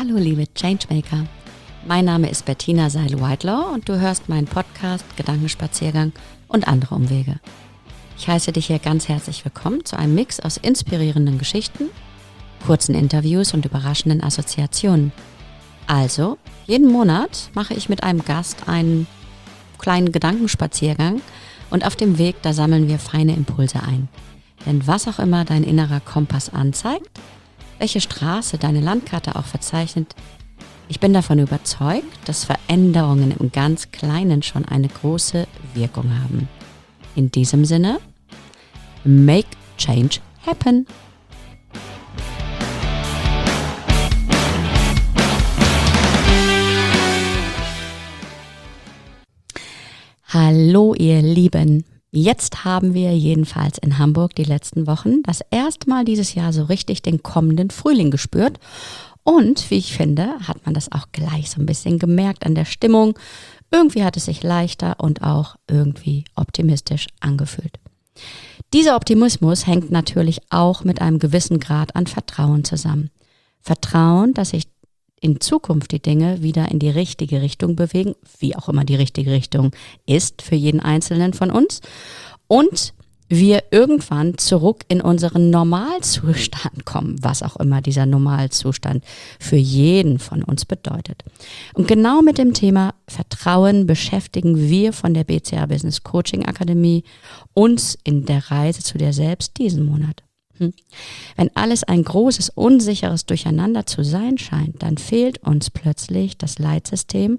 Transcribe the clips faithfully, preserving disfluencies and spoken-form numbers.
Hallo liebe Changemaker, mein Name ist Bettina Seil-Whitelaw und du hörst meinen Podcast Gedankenspaziergang und andere Umwege. Ich heiße dich hier ganz herzlich willkommen zu einem Mix aus inspirierenden Geschichten, kurzen Interviews und überraschenden Assoziationen. Also, jeden Monat mache ich mit einem Gast einen kleinen Gedankenspaziergang und auf dem Weg, da sammeln wir feine Impulse ein. Denn was auch immer dein innerer Kompass anzeigt, welche Straße deine Landkarte auch verzeichnet, ich bin davon überzeugt, dass Veränderungen im ganz Kleinen schon eine große Wirkung haben. In diesem Sinne, make change happen. Hallo ihr Lieben, jetzt haben wir jedenfalls in Hamburg die letzten Wochen das erste Mal dieses Jahr so richtig den kommenden Frühling gespürt und wie ich finde, hat man das auch gleich so ein bisschen gemerkt an der Stimmung. Irgendwie hat es sich leichter und auch irgendwie optimistisch angefühlt. Dieser Optimismus hängt natürlich auch mit einem gewissen Grad an Vertrauen zusammen. Vertrauen, dass sich in Zukunft die Dinge wieder in die richtige Richtung bewegen, wie auch immer die richtige Richtung ist für jeden Einzelnen von uns, und wir irgendwann zurück in unseren Normalzustand kommen, was auch immer dieser Normalzustand für jeden von uns bedeutet. Und genau mit dem Thema Vertrauen beschäftigen wir von der B C A Business Coaching Akademie uns in der Reise zu dir selbst diesen Monat. Hm. Wenn alles ein großes, unsicheres Durcheinander zu sein scheint, dann fehlt uns plötzlich das Leitsystem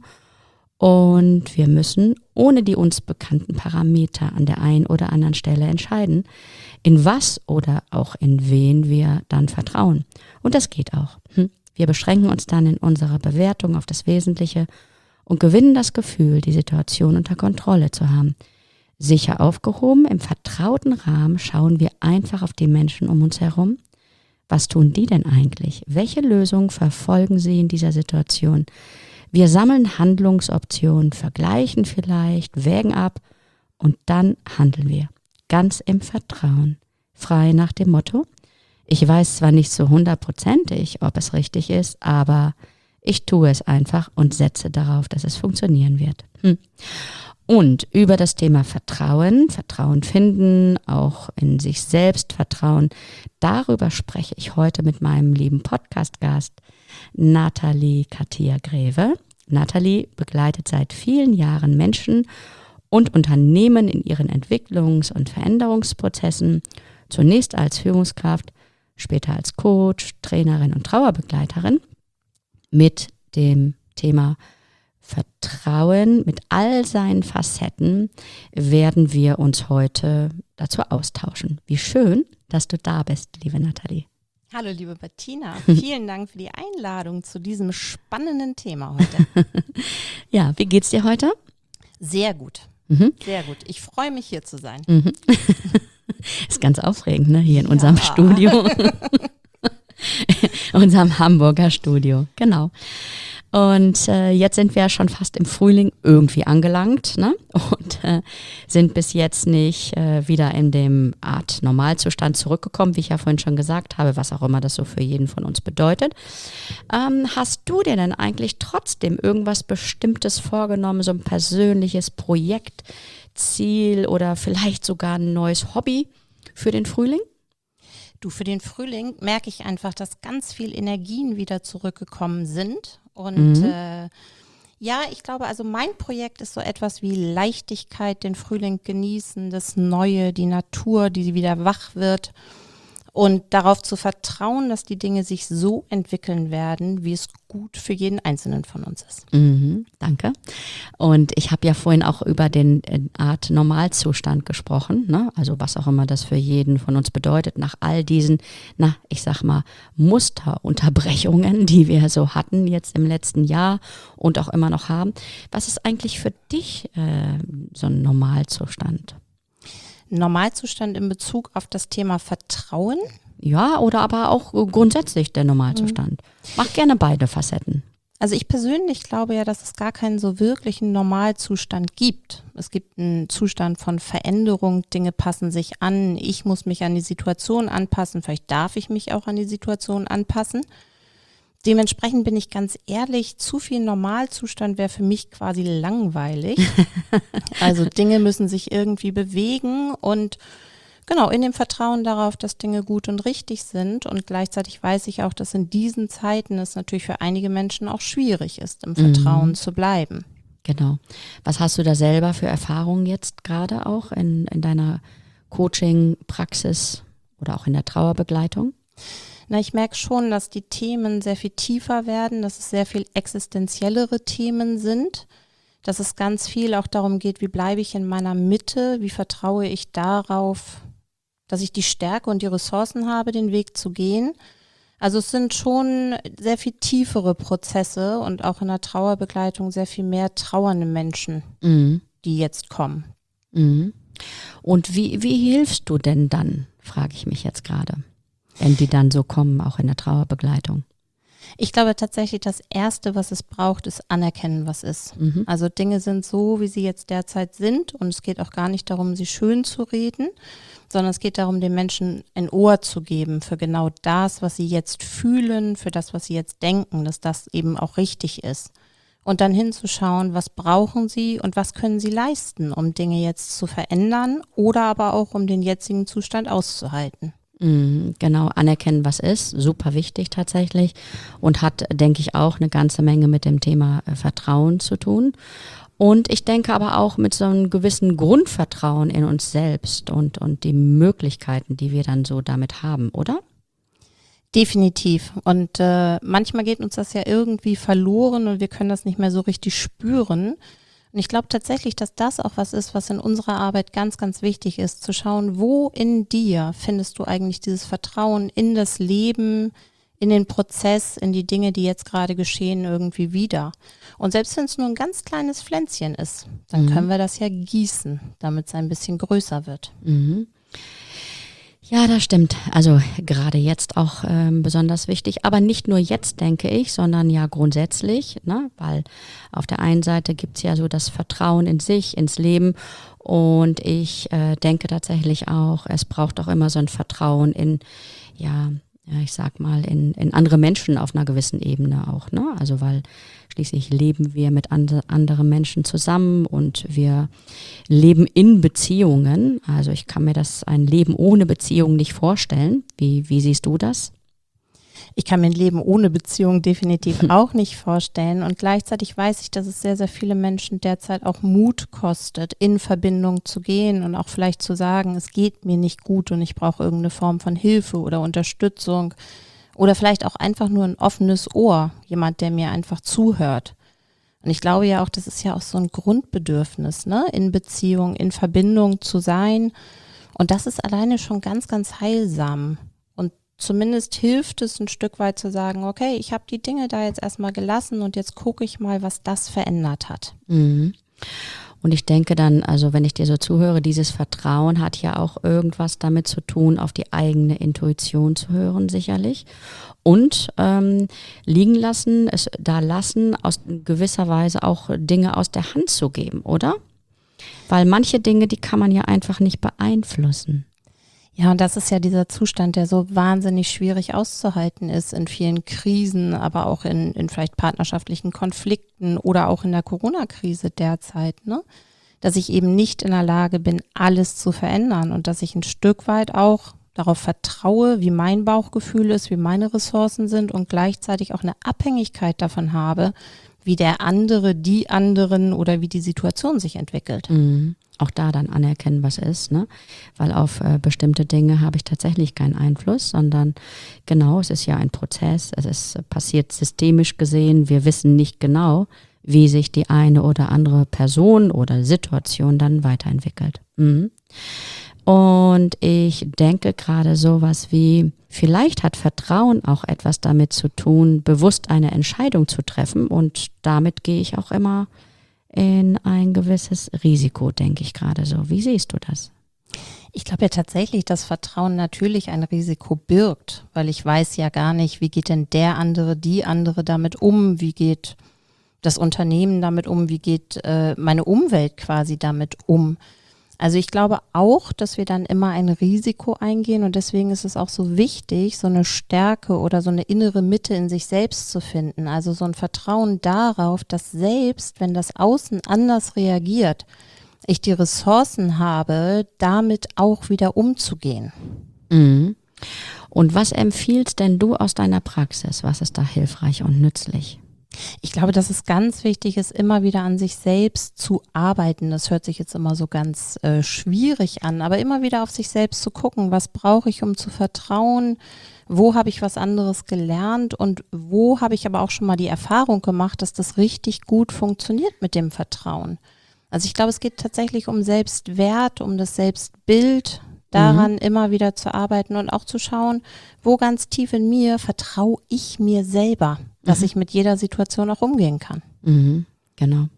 und wir müssen ohne die uns bekannten Parameter an der einen oder anderen Stelle entscheiden, in was oder auch in wen wir dann vertrauen. Und das geht auch. Hm. Wir beschränken uns dann in unserer Bewertung auf das Wesentliche und gewinnen das Gefühl, die Situation unter Kontrolle zu haben. Sicher aufgehoben, im vertrauten Rahmen schauen wir einfach auf die Menschen um uns herum. Was tun die denn eigentlich? Welche Lösungen verfolgen sie in dieser Situation? Wir sammeln Handlungsoptionen, vergleichen vielleicht, wägen ab und dann handeln wir. Ganz im Vertrauen. Frei nach dem Motto: Ich weiß zwar nicht so hundertprozentig, ob es richtig ist, aber ich tue es einfach und setze darauf, dass es funktionieren wird. Hm. Und über das Thema Vertrauen, Vertrauen finden, auch in sich selbst Vertrauen, darüber spreche ich heute mit meinem lieben Podcast-Gast Nathalie Katia-Greve. Nathalie begleitet seit vielen Jahren Menschen und Unternehmen in ihren Entwicklungs- und Veränderungsprozessen, zunächst als Führungskraft, später als Coach, Trainerin und Trauerbegleiterin mit dem Thema Vertrauen mit all seinen Facetten werden wir uns heute dazu austauschen. Wie schön, dass du da bist, liebe Nathalie. Hallo, liebe Bettina. Vielen Dank für die Einladung zu diesem spannenden Thema heute. Ja, wie geht's dir heute? Sehr gut. Mhm. Sehr gut. Ich freue mich, hier zu sein. Mhm. Ist ganz aufregend, ne? Hier in ja. unserem Studio. unserem Hamburger Studio, genau. Und äh, jetzt sind wir ja schon fast im Frühling irgendwie angelangt, ne? Und äh, sind bis jetzt nicht äh, wieder in dem Art Normalzustand zurückgekommen, wie ich ja vorhin schon gesagt habe, was auch immer das so für jeden von uns bedeutet. Ähm, hast du dir denn eigentlich trotzdem irgendwas Bestimmtes vorgenommen, so ein persönliches Projekt, Ziel oder vielleicht sogar ein neues Hobby für den Frühling? Du, für den Frühling merke ich einfach, dass ganz viel Energien wieder zurückgekommen sind. Und mhm. äh, ja, ich glaube, also mein Projekt ist so etwas wie Leichtigkeit, den Frühling genießen, das Neue, die Natur, die wieder wach wird. Und darauf zu vertrauen, dass die Dinge sich so entwickeln werden, wie es gut für jeden Einzelnen von uns ist. Mhm, danke. Und ich habe ja vorhin auch über den Art Normalzustand gesprochen, ne? Also was auch immer das für jeden von uns bedeutet, nach all diesen, na, ich sag mal, Musterunterbrechungen, die wir so hatten jetzt im letzten Jahr und auch immer noch haben. Was ist eigentlich für dich äh, so ein Normalzustand? Normalzustand in Bezug auf das Thema Vertrauen? Ja, oder aber auch grundsätzlich der Normalzustand. Mhm. Mach gerne beide Facetten. Also ich persönlich glaube ja, dass es gar keinen so wirklichen Normalzustand gibt. Es gibt einen Zustand von Veränderung, Dinge passen sich an, ich muss mich an die Situation anpassen, vielleicht darf ich mich auch an die Situation anpassen. dementsprechend bin ich ganz ehrlich, zu viel Normalzustand wäre für mich quasi langweilig. Also Dinge müssen sich irgendwie bewegen und genau, in dem Vertrauen darauf, dass Dinge gut und richtig sind. Und gleichzeitig weiß ich auch, dass in diesen Zeiten es natürlich für einige Menschen auch schwierig ist, im Vertrauen mhm. zu bleiben. Genau. Was hast du da selber für Erfahrungen jetzt gerade auch in, in deiner Coaching-Praxis oder auch in der Trauerbegleitung? Na, ich merke schon, dass die Themen sehr viel tiefer werden, dass es sehr viel existenziellere Themen sind, dass es ganz viel auch darum geht, wie bleibe ich in meiner Mitte, wie vertraue ich darauf, dass ich die Stärke und die Ressourcen habe, den Weg zu gehen. Also es sind schon sehr viel tiefere Prozesse und auch in der Trauerbegleitung sehr viel mehr trauernde Menschen, mhm. die jetzt kommen. Mhm. Und wie, wie hilfst du denn dann, frage ich mich jetzt gerade, wenn die dann so kommen, auch in der Trauerbegleitung? Ich glaube tatsächlich, das Erste, was es braucht, ist anerkennen, was ist. Mhm. Also Dinge sind so, wie sie jetzt derzeit sind und es geht auch gar nicht darum, sie schön zu reden, sondern es geht darum, den Menschen ein Ohr zu geben für genau das, was sie jetzt fühlen, für das, was sie jetzt denken, dass das eben auch richtig ist. Und dann hinzuschauen, was brauchen sie und was können sie leisten, um Dinge jetzt zu verändern oder aber auch, um den jetzigen Zustand auszuhalten. Genau, anerkennen, was ist, super wichtig tatsächlich und hat, denke ich, auch eine ganze Menge mit dem Thema äh, Vertrauen zu tun. Und ich denke aber auch mit so einem gewissen Grundvertrauen in uns selbst und, und die Möglichkeiten, die wir dann so damit haben, oder? Definitiv. Und äh, manchmal geht uns das ja irgendwie verloren und wir können das nicht mehr so richtig spüren. Und ich glaube tatsächlich, dass das auch was ist, was in unserer Arbeit ganz, ganz wichtig ist, zu schauen, wo in dir findest du eigentlich dieses Vertrauen in das Leben, in den Prozess, in die Dinge, die jetzt gerade geschehen, irgendwie wieder. Und selbst wenn es nur ein ganz kleines Pflänzchen ist, dann mhm. können wir das ja gießen, damit es ein bisschen größer wird. Mhm. Ja, das stimmt. Also gerade jetzt auch ähm, besonders wichtig, aber nicht nur jetzt, denke ich, sondern ja grundsätzlich, ne? Weil auf der einen Seite gibt's ja so das Vertrauen in sich, ins Leben und ich äh, denke tatsächlich auch, es braucht auch immer so ein Vertrauen in, ja, ja, ich sag mal, in, in andere Menschen auf einer gewissen Ebene auch, ne? Also weil schließlich leben wir mit and- anderen Menschen zusammen und wir leben in Beziehungen. Also ich kann mir das ein Leben ohne Beziehung nicht vorstellen. Wie, wie siehst du das? Ich kann mir ein Leben ohne Beziehung definitiv auch nicht vorstellen und gleichzeitig weiß ich, dass es sehr, sehr viele Menschen derzeit auch Mut kostet, in Verbindung zu gehen und auch vielleicht zu sagen, es geht mir nicht gut und ich brauche irgendeine Form von Hilfe oder Unterstützung oder vielleicht auch einfach nur ein offenes Ohr, jemand, der mir einfach zuhört. Und ich glaube ja auch, das ist ja auch so ein Grundbedürfnis, ne, in Beziehung, in Verbindung zu sein und das ist alleine schon ganz, ganz heilsam. Zumindest hilft es ein Stück weit zu sagen, okay, ich habe die Dinge da jetzt erstmal gelassen und jetzt gucke ich mal, was das verändert hat. Mhm. Und ich denke dann, also wenn ich dir so zuhöre, dieses Vertrauen hat ja auch irgendwas damit zu tun, auf die eigene Intuition zu hören, sicherlich. Und ähm, liegen lassen, es da lassen, aus gewisser Weise auch Dinge aus der Hand zu geben, oder? Weil manche Dinge, die kann man ja einfach nicht beeinflussen. Ja, und das ist ja dieser Zustand, der so wahnsinnig schwierig auszuhalten ist in vielen Krisen, aber auch in, in vielleicht partnerschaftlichen Konflikten oder auch in der Corona-Krise derzeit, ne? Dass ich eben nicht in der Lage bin, alles zu verändern und dass ich ein Stück weit auch darauf vertraue, wie mein Bauchgefühl ist, wie meine Ressourcen sind und gleichzeitig auch eine Abhängigkeit davon habe, wie der andere, die anderen oder wie die Situation sich entwickelt. Mhm. Auch da dann anerkennen, was ist, ne? Weil auf äh, bestimmte Dinge habe ich tatsächlich keinen Einfluss, sondern genau, es ist ja ein Prozess, es ist äh, passiert systemisch gesehen, wir wissen nicht genau, wie sich die eine oder andere Person oder Situation dann weiterentwickelt. Mhm. Und ich denke gerade sowas wie, vielleicht hat Vertrauen auch etwas damit zu tun, bewusst eine Entscheidung zu treffen und damit gehe ich auch immer in ein gewisses Risiko, denke ich gerade so. Wie siehst du das? Ich glaube ja tatsächlich, dass Vertrauen natürlich ein Risiko birgt, weil ich weiß ja gar nicht, wie geht denn der andere, die andere damit um, wie geht das Unternehmen damit um, wie geht äh, meine Umwelt quasi damit um. Also ich glaube auch, dass wir dann immer ein Risiko eingehen und deswegen ist es auch so wichtig, so eine Stärke oder so eine innere Mitte in sich selbst zu finden. Also so ein Vertrauen darauf, dass selbst, wenn das Außen anders reagiert, ich die Ressourcen habe, damit auch wieder umzugehen. Mhm. Und was empfiehlst denn du aus deiner Praxis? Was ist da hilfreich und nützlich? Ich glaube, dass es ganz wichtig ist, immer wieder an sich selbst zu arbeiten. Das hört sich jetzt immer so ganz äh, schwierig an, aber immer wieder auf sich selbst zu gucken, was brauche ich, um zu vertrauen, wo habe ich was anderes gelernt und wo habe ich aber auch schon mal die Erfahrung gemacht, dass das richtig gut funktioniert mit dem Vertrauen. Also ich glaube, es geht tatsächlich um Selbstwert, um das Selbstbild, daran mhm. immer wieder zu arbeiten und auch zu schauen, wo ganz tief in mir vertraue ich mir selber, dass mhm. ich mit jeder Situation auch umgehen kann. Mhm, genau.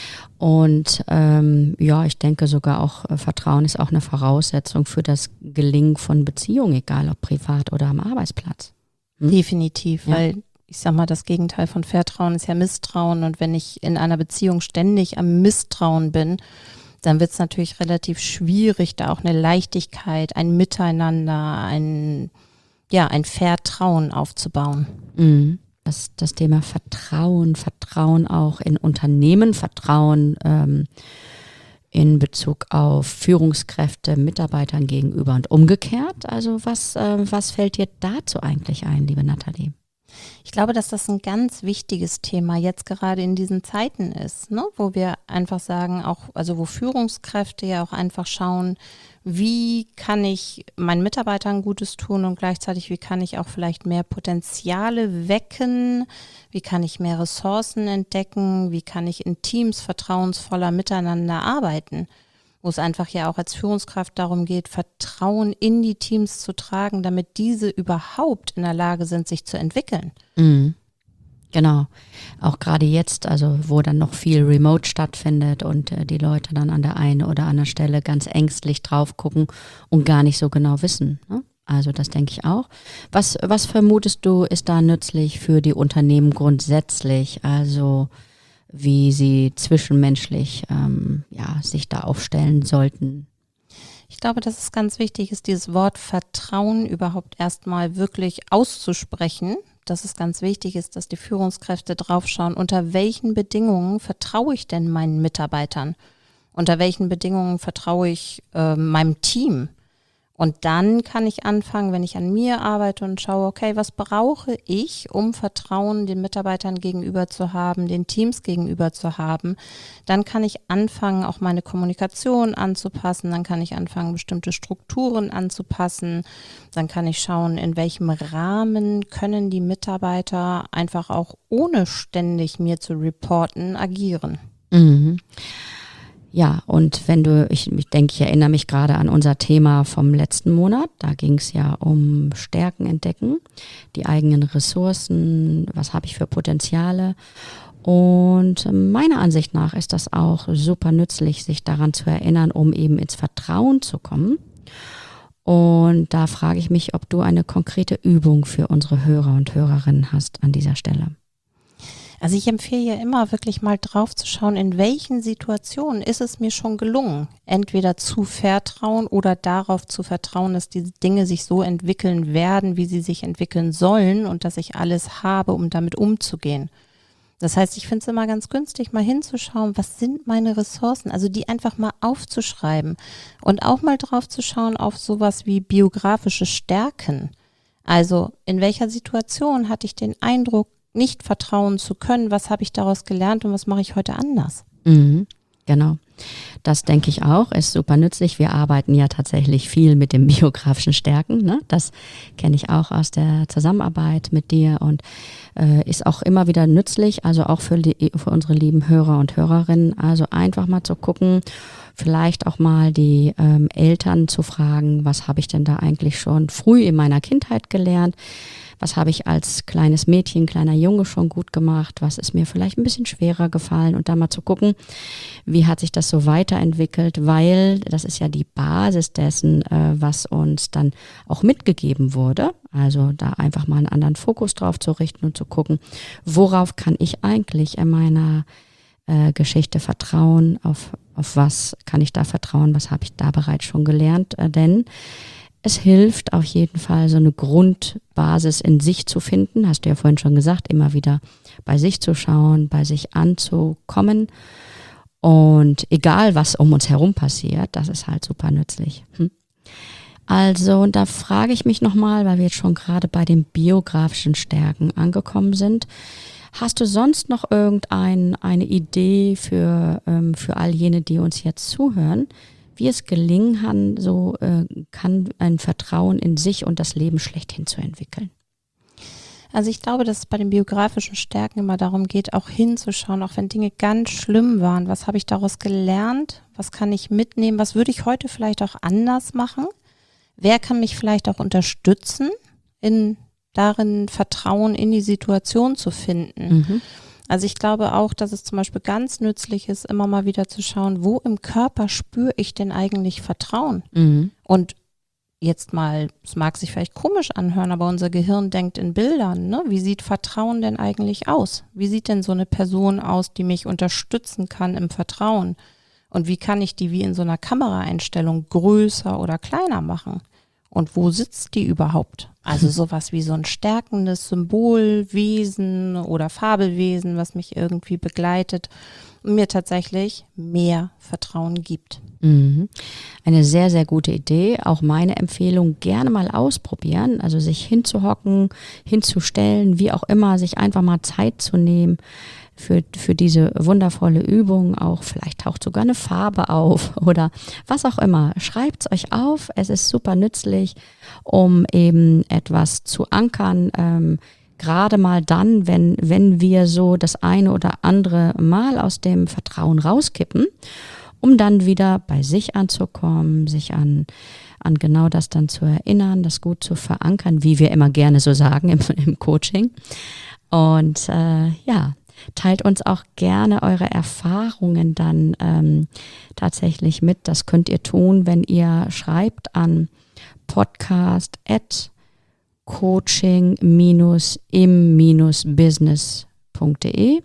Und ähm, ja, ich denke sogar auch, äh, Vertrauen ist auch eine Voraussetzung für das Gelingen von Beziehungen, egal ob privat oder am Arbeitsplatz. Hm? Definitiv, ja. Weil ich sag mal, das Gegenteil von Vertrauen ist ja Misstrauen und wenn ich in einer Beziehung ständig am Misstrauen bin, dann wird es natürlich relativ schwierig, da auch eine Leichtigkeit, ein Miteinander, ein, ja, ein Vertrauen aufzubauen. Mhm. Das, das Thema Vertrauen, Vertrauen auch in Unternehmen, Vertrauen ähm, in Bezug auf Führungskräfte, Mitarbeitern gegenüber und umgekehrt. Also was, äh, was fällt dir dazu eigentlich ein, liebe Nathalie? Ich glaube, dass das ein ganz wichtiges Thema jetzt gerade in diesen Zeiten ist, ne? Wo wir einfach sagen, auch, also wo Führungskräfte ja auch einfach schauen, wie kann ich meinen Mitarbeitern Gutes tun und gleichzeitig, wie kann ich auch vielleicht mehr Potenziale wecken, wie kann ich mehr Ressourcen entdecken, wie kann ich in Teams vertrauensvoller miteinander arbeiten, wo es einfach ja auch als Führungskraft darum geht, Vertrauen in die Teams zu tragen, damit diese überhaupt in der Lage sind, sich zu entwickeln. Mhm. Genau. Auch gerade jetzt, also wo dann noch viel Remote stattfindet und äh, die Leute dann an der einen oder anderen Stelle ganz ängstlich drauf gucken und gar nicht so genau wissen. Ne? Also das denke ich auch. Was, was vermutest du, ist da nützlich für die Unternehmen grundsätzlich? Also wie sie zwischenmenschlich ähm, ja, sich da aufstellen sollten? Ich glaube, dass es ganz wichtig ist, dieses Wort Vertrauen überhaupt erstmal wirklich auszusprechen. Dass es ganz wichtig ist, dass die Führungskräfte draufschauen, unter welchen Bedingungen vertraue ich denn meinen Mitarbeitern? Unter welchen Bedingungen vertraue ich äh, meinem Team? Und dann kann ich anfangen, wenn ich an mir arbeite und schaue, okay, was brauche ich, um Vertrauen den Mitarbeitern gegenüber zu haben, den Teams gegenüber zu haben, dann kann ich anfangen, auch meine Kommunikation anzupassen, dann kann ich anfangen, bestimmte Strukturen anzupassen, dann kann ich schauen, in welchem Rahmen können die Mitarbeiter einfach auch ohne ständig mir zu reporten agieren. Mhm. Ja, und wenn du, ich, ich denke, ich erinnere mich gerade an unser Thema vom letzten Monat, da ging es ja um Stärken entdecken, die eigenen Ressourcen, was habe ich für Potenziale und meiner Ansicht nach ist das auch super nützlich, sich daran zu erinnern, um eben ins Vertrauen zu kommen. Und da frage ich mich, ob du eine konkrete Übung für unsere Hörer und Hörerinnen hast an dieser Stelle. Also ich empfehle ja immer wirklich mal drauf zu schauen, in welchen Situationen ist es mir schon gelungen, entweder zu vertrauen oder darauf zu vertrauen, dass die Dinge sich so entwickeln werden, wie sie sich entwickeln sollen und dass ich alles habe, um damit umzugehen. Das heißt, ich finde es immer ganz günstig, mal hinzuschauen, was sind meine Ressourcen, also die einfach mal aufzuschreiben und auch mal drauf zu schauen auf sowas wie biografische Stärken. Also in welcher Situation hatte ich den Eindruck, nicht vertrauen zu können, was habe ich daraus gelernt und was mache ich heute anders? Mhm, genau. Das denke ich auch, ist super nützlich. Wir arbeiten ja tatsächlich viel mit den biografischen Stärken. Ne? Das kenne ich auch aus der Zusammenarbeit mit dir und äh, ist auch immer wieder nützlich, also auch für, die, für unsere lieben Hörer und Hörerinnen. Also einfach mal zu gucken, vielleicht auch mal die ähm, Eltern zu fragen, was habe ich denn da eigentlich schon früh in meiner Kindheit gelernt? Was habe ich als kleines Mädchen, kleiner Junge schon gut gemacht? Was ist mir vielleicht ein bisschen schwerer gefallen? Und da mal zu gucken, wie hat sich das so weiterentwickelt? Weil das ist ja die Basis dessen, äh, was uns dann auch mitgegeben wurde. Also da einfach mal einen anderen Fokus drauf zu richten und zu gucken, worauf kann ich eigentlich in meiner äh, Geschichte Vertrauen, auf, auf was kann ich da vertrauen, was habe ich da bereits schon gelernt, äh, denn es hilft auf jeden Fall, so eine Grundbasis in sich zu finden, hast du ja vorhin schon gesagt, immer wieder bei sich zu schauen, bei sich anzukommen und egal, was um uns herum passiert, das ist halt super nützlich. Hm? Also, und da frage ich mich nochmal, weil wir jetzt schon gerade bei den biografischen Stärken angekommen sind. Hast du sonst noch irgendeine eine Idee für, ähm, für all jene, die uns jetzt zuhören, wie es gelingen kann, so äh, kann ein Vertrauen in sich und das Leben schlechthin zu entwickeln? Also ich glaube, dass es bei den biografischen Stärken immer darum geht, auch hinzuschauen, auch wenn Dinge ganz schlimm waren. Was habe ich daraus gelernt? Was kann ich mitnehmen? Was würde ich heute vielleicht auch anders machen? Wer kann mich vielleicht auch unterstützen, in darin Vertrauen in die Situation zu finden? Mhm. Also ich glaube auch, dass es zum Beispiel ganz nützlich ist, immer mal wieder zu schauen, wo im Körper spüre ich denn eigentlich Vertrauen? Mhm. Und jetzt mal, es mag sich vielleicht komisch anhören, aber unser Gehirn denkt in Bildern, ne? Wie sieht Vertrauen denn eigentlich aus? Wie sieht denn so eine Person aus, die mich unterstützen kann im Vertrauen? Und wie kann ich die wie in so einer Kameraeinstellung größer oder kleiner machen? Und wo sitzt die überhaupt? Also sowas wie so ein stärkendes Symbolwesen oder Fabelwesen, was mich irgendwie begleitet und mir tatsächlich mehr Vertrauen gibt. Mhm. Eine sehr, sehr gute Idee. Auch meine Empfehlung, gerne mal ausprobieren. Also sich hinzuhocken, hinzustellen, wie auch immer, sich einfach mal Zeit zu nehmen für, für diese wundervolle Übung. Auch vielleicht taucht sogar eine Farbe auf oder was auch immer. Schreibt es euch auf. Es ist super nützlich, um eben etwas zu ankern. Ähm, gerade mal dann, wenn, wenn wir so das eine oder andere Mal aus dem Vertrauen rauskippen, um dann wieder bei sich anzukommen, sich an, an genau das dann zu erinnern, das gut zu verankern, wie wir immer gerne so sagen im, im Coaching. Und äh, ja, teilt uns auch gerne eure Erfahrungen dann ähm, tatsächlich mit. Das könnt ihr tun, wenn ihr schreibt an podcast at coaching dash im dash business punkt de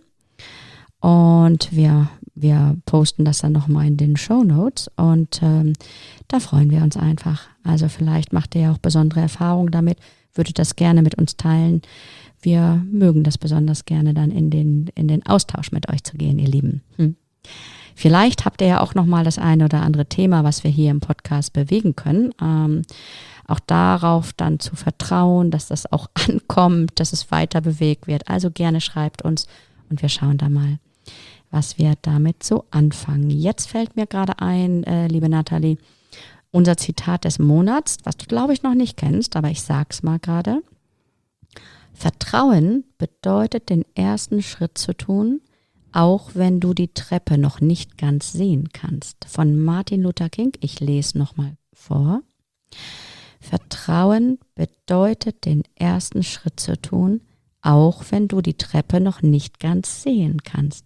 und wir, wir posten das dann nochmal in den Shownotes und ähm, da freuen wir uns einfach. Also vielleicht macht ihr ja auch besondere Erfahrungen damit, würdet das gerne mit uns teilen. Wir mögen das besonders gerne dann in den, in den Austausch mit euch zu gehen, ihr Lieben. Hm. Vielleicht habt ihr ja auch nochmal das eine oder andere Thema, was wir hier im Podcast bewegen können. Ähm, auch darauf dann zu vertrauen, dass das auch ankommt, dass es weiter bewegt wird. Also gerne schreibt uns und wir schauen da mal, was wir damit so anfangen. Jetzt fällt mir gerade ein, äh, liebe Nathalie, unser Zitat des Monats, was du glaube ich noch nicht kennst, aber ich sag's mal gerade. Vertrauen bedeutet, den ersten Schritt zu tun, auch wenn du die Treppe noch nicht ganz sehen kannst. Von Martin Luther King, ich lese nochmal vor. Vertrauen bedeutet, den ersten Schritt zu tun, auch wenn du die Treppe noch nicht ganz sehen kannst.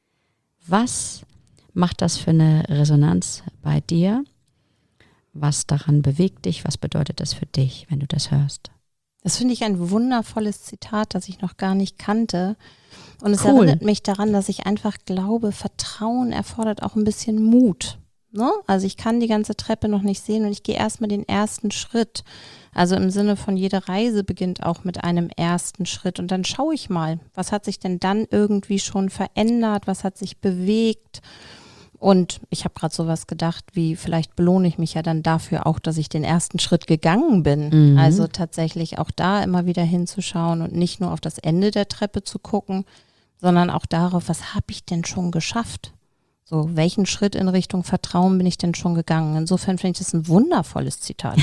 Was macht das für eine Resonanz bei dir? Was daran bewegt dich? Was bedeutet das für dich, wenn du das hörst? Das finde ich ein wundervolles Zitat, das ich noch gar nicht kannte. Und es Cool. erinnert mich daran, dass ich einfach glaube, Vertrauen erfordert auch ein bisschen Mut. Ne? Also ich kann die ganze Treppe noch nicht sehen und ich gehe erstmal den ersten Schritt. Also im Sinne von, jede Reise beginnt auch mit einem ersten Schritt. Und dann schaue ich mal, was hat sich denn dann irgendwie schon verändert, was hat sich bewegt. Und ich habe gerade sowas gedacht, wie vielleicht belohne ich mich ja dann dafür auch, dass ich den ersten Schritt gegangen bin. Mhm. Also tatsächlich auch da immer wieder hinzuschauen und nicht nur auf das Ende der Treppe zu gucken, sondern auch darauf, was habe ich denn schon geschafft? So, welchen Schritt in Richtung Vertrauen bin ich denn schon gegangen? Insofern finde ich das ein wundervolles Zitat.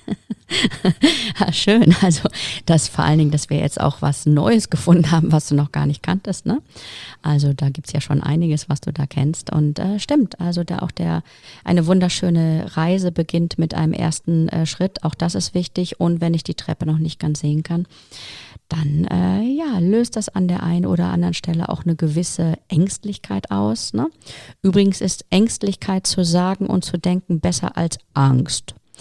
Ja, schön. Also das vor allen Dingen, dass wir jetzt auch was Neues gefunden haben, was du noch gar nicht kanntest, ne? Also da gibt's ja schon einiges, was du da kennst. Und äh, stimmt, also da auch der eine wunderschöne Reise beginnt mit einem ersten äh, Schritt. Auch das ist wichtig. Und wenn ich die Treppe noch nicht ganz sehen kann, dann äh, ja, löst das an der einen oder anderen Stelle auch eine gewisse Ängstlichkeit aus, ne? Übrigens ist Ängstlichkeit zu sagen und zu denken besser als Angst.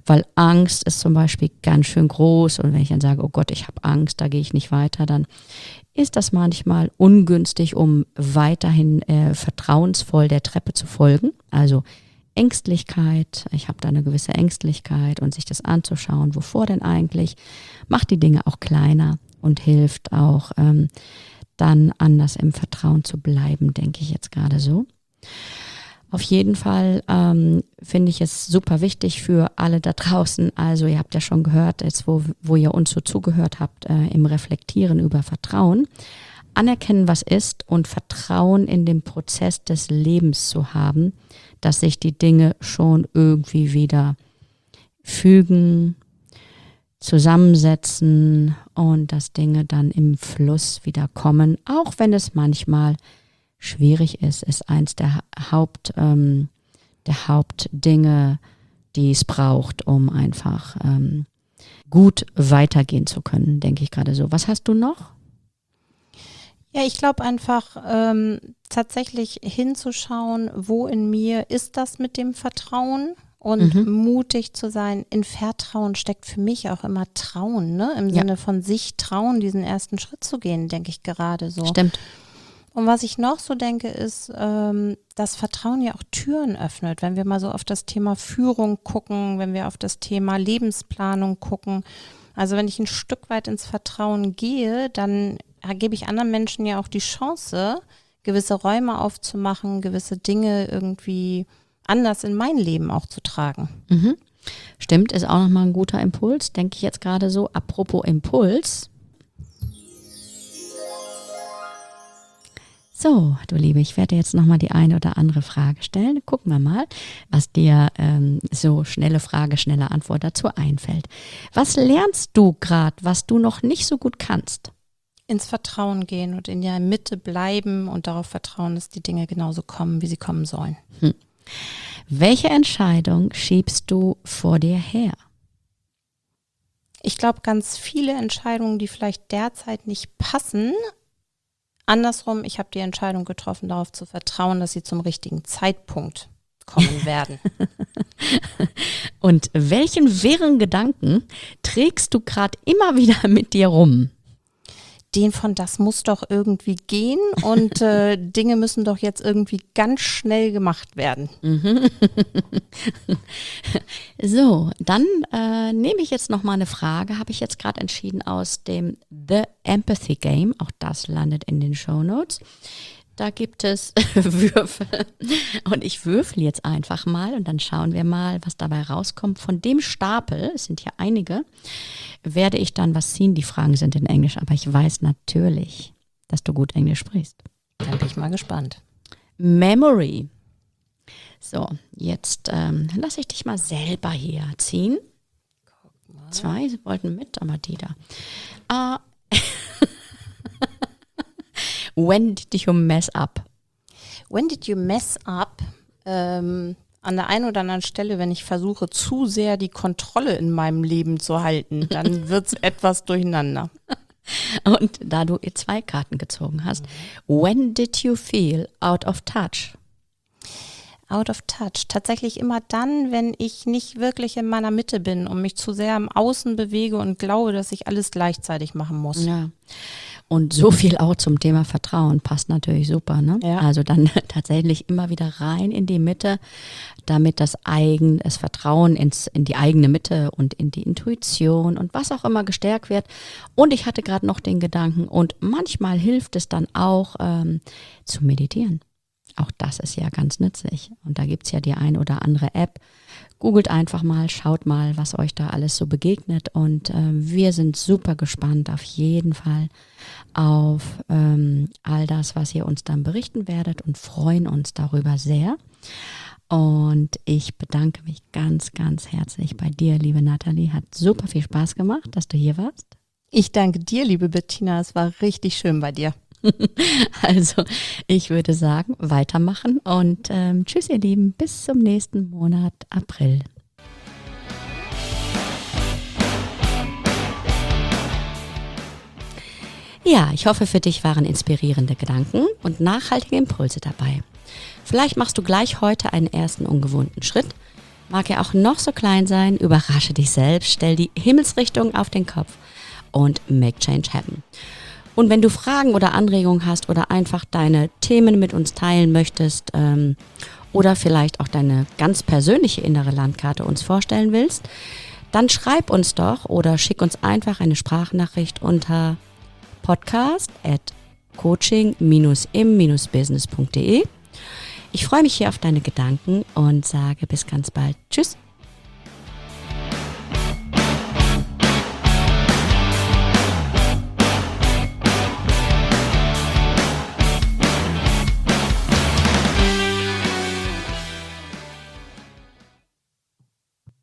weil Angst ist zum Beispiel ganz schön groß und wenn ich dann sage, oh Gott, ich habe Angst, da gehe ich nicht weiter, dann ist das manchmal ungünstig, um weiterhin äh, vertrauensvoll der Treppe zu folgen. Also Ängstlichkeit, ich habe da eine gewisse Ängstlichkeit und sich das anzuschauen, wovor denn eigentlich, macht die Dinge auch kleiner und hilft auch ähm, dann anders im Vertrauen zu bleiben, denke ich jetzt gerade so. Auf jeden Fall ähm, finde ich es super wichtig für alle da draußen, also ihr habt ja schon gehört, jetzt wo, wo ihr uns so zugehört habt, äh, im Reflektieren über Vertrauen, anerkennen, was ist und Vertrauen in den Prozess des Lebens zu haben, dass sich die Dinge schon irgendwie wieder fügen, zusammensetzen und dass Dinge dann im Fluss wieder kommen, auch wenn es manchmal schwierig ist, ist eins der Haupt, ähm, der Hauptdinge, die es braucht, um einfach ähm, gut weitergehen zu können, denke ich gerade so. Was hast du noch? Ja, ich glaube einfach ähm, tatsächlich hinzuschauen, wo in mir ist das mit dem Vertrauen und mhm. mutig zu sein. In Vertrauen steckt für mich auch immer Trauen, ne? Im ja. Sinne von sich trauen, diesen ersten Schritt zu gehen, denke ich gerade so. Stimmt. Und was ich noch so denke, ist, ähm, dass Vertrauen ja auch Türen öffnet. Wenn wir mal so auf das Thema Führung gucken, wenn wir auf das Thema Lebensplanung gucken. Also wenn ich ein Stück weit ins Vertrauen gehe, dann gebe ich anderen Menschen ja auch die Chance, gewisse Räume aufzumachen, gewisse Dinge irgendwie anders in mein Leben auch zu tragen. Mhm. Stimmt, ist auch nochmal ein guter Impuls, denke ich jetzt gerade so. Apropos Impuls. So, du Liebe, ich werde jetzt nochmal die eine oder andere Frage stellen. Gucken wir mal, was dir ähm, so schnelle Frage, schnelle Antwort dazu einfällt. Was lernst du gerade, was du noch nicht so gut kannst? Ins Vertrauen gehen und in der Mitte bleiben und darauf vertrauen, dass die Dinge genauso kommen, wie sie kommen sollen. Hm. Welche Entscheidung schiebst du vor dir her? Ich glaube, ganz viele Entscheidungen, die vielleicht derzeit nicht passen. Andersrum, ich habe die Entscheidung getroffen, darauf zu vertrauen, dass sie zum richtigen Zeitpunkt kommen werden. Und welchen wirren Gedanken trägst du gerade immer wieder mit dir rum? Den von das muss doch irgendwie gehen und äh, Dinge müssen doch jetzt irgendwie ganz schnell gemacht werden. So, dann äh, nehme ich jetzt noch mal eine Frage, habe ich jetzt gerade entschieden aus dem The Empathy Game, auch das landet in den Shownotes. Da gibt es Würfel und ich würfel jetzt einfach mal und dann schauen wir mal, was dabei rauskommt. Von dem Stapel, es sind hier einige, werde ich dann was ziehen. Die Fragen sind in Englisch, aber ich weiß natürlich, dass du gut Englisch sprichst. Dann bin ich mal gespannt. Memory. So, jetzt ähm, lasse ich dich mal selber hier ziehen. Guck mal. Zwei wollten mit, aber die da. Uh, When did you mess up? When did you mess up? Ähm, an der einen oder anderen Stelle, wenn ich versuche, zu sehr die Kontrolle in meinem Leben zu halten, dann wird es etwas durcheinander. Und da du zwei Karten gezogen hast, mhm. When did you feel out of touch? Out of touch. Tatsächlich immer dann, wenn ich nicht wirklich in meiner Mitte bin und mich zu sehr im Außen bewege und glaube, dass ich alles gleichzeitig machen muss. Ja. Und so viel auch zum Thema Vertrauen passt natürlich super, ne? Ja. Also dann tatsächlich immer wieder rein in die Mitte, damit das eigen, das Vertrauen ins, in die eigene Mitte und in die Intuition und was auch immer gestärkt wird. Und ich hatte gerade noch den Gedanken, und manchmal hilft es dann auch ähm, zu meditieren. Auch das ist ja ganz nützlich. Und da gibt es ja die ein oder andere App. Googelt einfach mal, schaut mal, was euch da alles so begegnet. Und äh, wir sind super gespannt auf jeden Fall auf ähm, all das, was ihr uns dann berichten werdet und freuen uns darüber sehr. Und ich bedanke mich ganz, ganz herzlich bei dir, liebe Nathalie. Hat super viel Spaß gemacht, dass du hier warst. Ich danke dir, liebe Bettina. Es war richtig schön bei dir. Also, ich würde sagen, weitermachen und ähm, tschüss, ihr Lieben, bis zum nächsten Monat April. Ja, ich hoffe, für dich waren inspirierende Gedanken und nachhaltige Impulse dabei. Vielleicht machst du gleich heute einen ersten ungewohnten Schritt. Mag er auch noch so klein sein, überrasche dich selbst, stell die Himmelsrichtung auf den Kopf und make change happen. Und wenn du Fragen oder Anregungen hast oder einfach deine Themen mit uns teilen möchtest ähm, oder vielleicht auch deine ganz persönliche innere Landkarte uns vorstellen willst, dann schreib uns doch oder schick uns einfach eine Sprachnachricht unter podcast at coaching dash im dash business punkt de. Ich freue mich hier auf deine Gedanken und sage bis ganz bald. Tschüss.